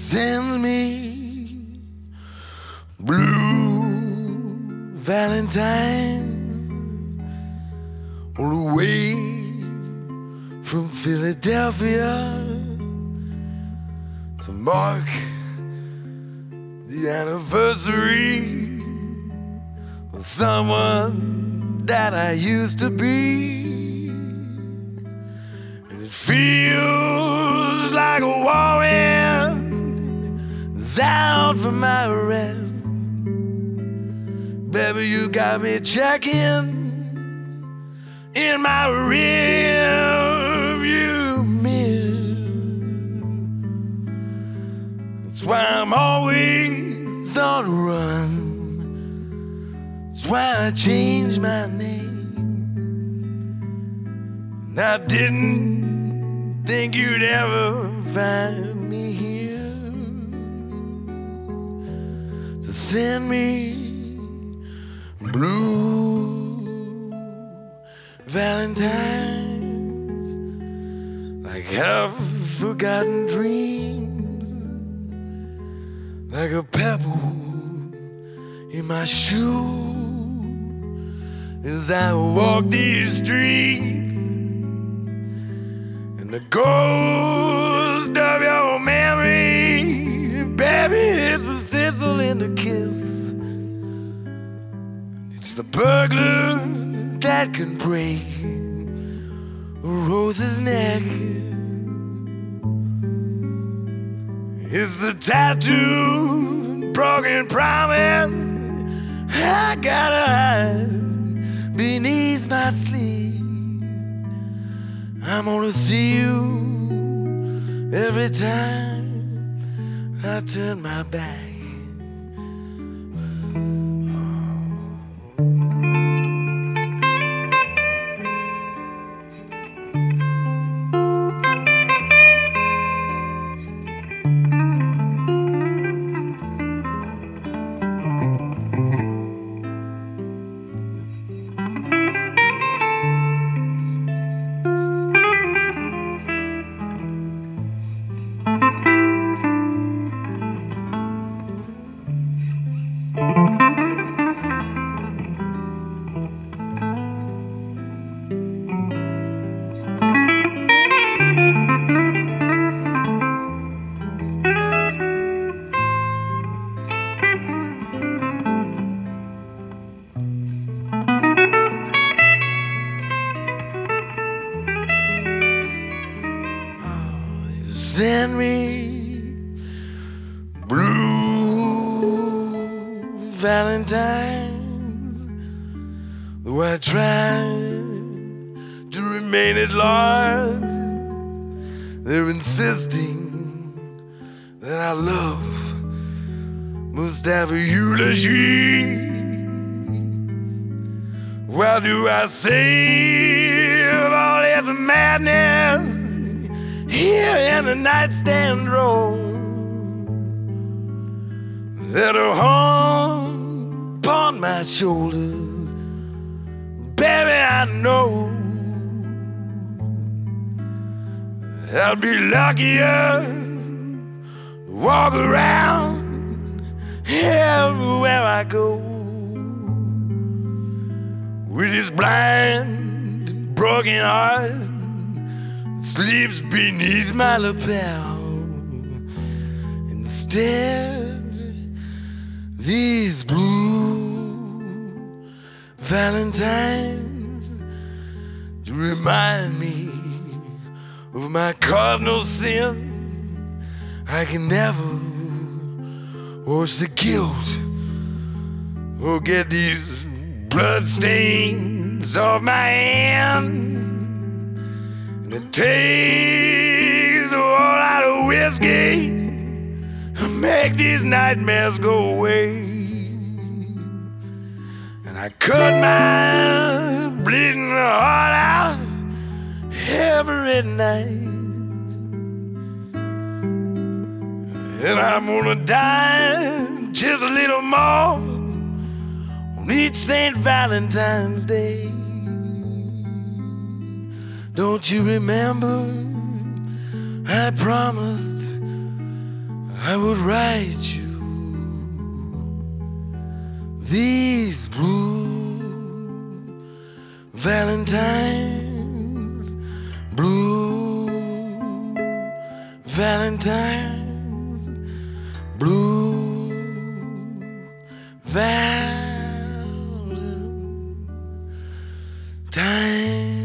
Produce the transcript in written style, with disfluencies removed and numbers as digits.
sends me blue Valentines all the way from Philadelphia to mark the anniversary of someone that I used to be. And it feels like a whirlwind is out for my rest. Baby, you got me checking in my rearview mirror. That's why I'm always on the run. That's why I changed my name. And I didn't think you'd ever find me here to send me blue Valentines, like half-forgotten dreams, like a pebble in my shoe as I walk these streets, and the ghost of your memory, baby, it's a thistle in the kiss. It's the burglar that can break a rose's neck. It's the tattoo, broken promise I gotta hide beneath my sleeve. I'm gonna see you every time I turn my back. Send me blue Valentines, though I try to remain at large. They're insisting that our love must have a eulogy. Why do I save all this madness here in the nightstand drawer that are hung upon my shoulders? Baby, I know I'll be luckier to walk around everywhere I go with this blind, broken heart sleeps beneath my lapel. Instead, these blue Valentines to remind me of my cardinal sin. I can never wash the guilt or get these blood stains off my hands. And it takes a whole lot of whiskey to make these nightmares go away. And I cut my bleeding heart out every night. And I'm gonna die just a little more on each St. Valentine's Day. Don't you remember? I promised I would write you these blue Valentines, blue Valentines, blue Valentines.